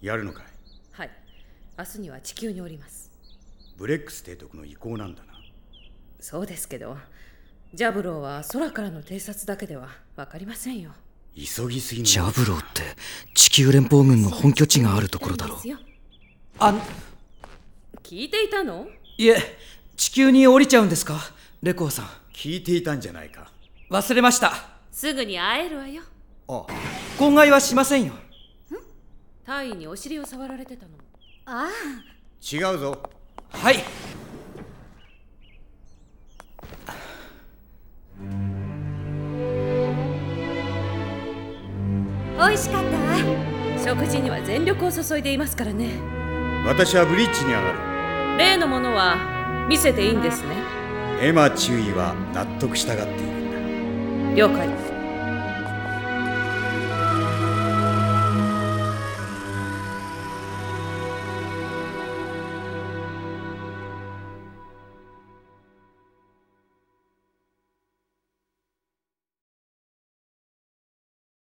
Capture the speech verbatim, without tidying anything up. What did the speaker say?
やるのかい？ はい、明日には地球に降ります。 ブレックス提督の意向なんだな。 そうですけど、ジャブローは空からの偵察だけでは分かりませんよ。 急ぎすぎの。 ジャブローって地球連邦軍の本拠地があるところだろう。 あ、聞いていたの？ いえ、地球に降りちゃうんですか、レコーさん。 聞いていたんじゃないか。 忘れました。 すぐに会えるわよ。 あ、 口外はしませんよ。 大尉にお尻を触られてたの。 ああ、 違うぞ。 はい。 美味しかったわ。 食事には全力を注いでいますからね。 私はブリッジに上がる。 例のものは見せていいんですね。 エマ中尉は納得したがっているんだ。 了解。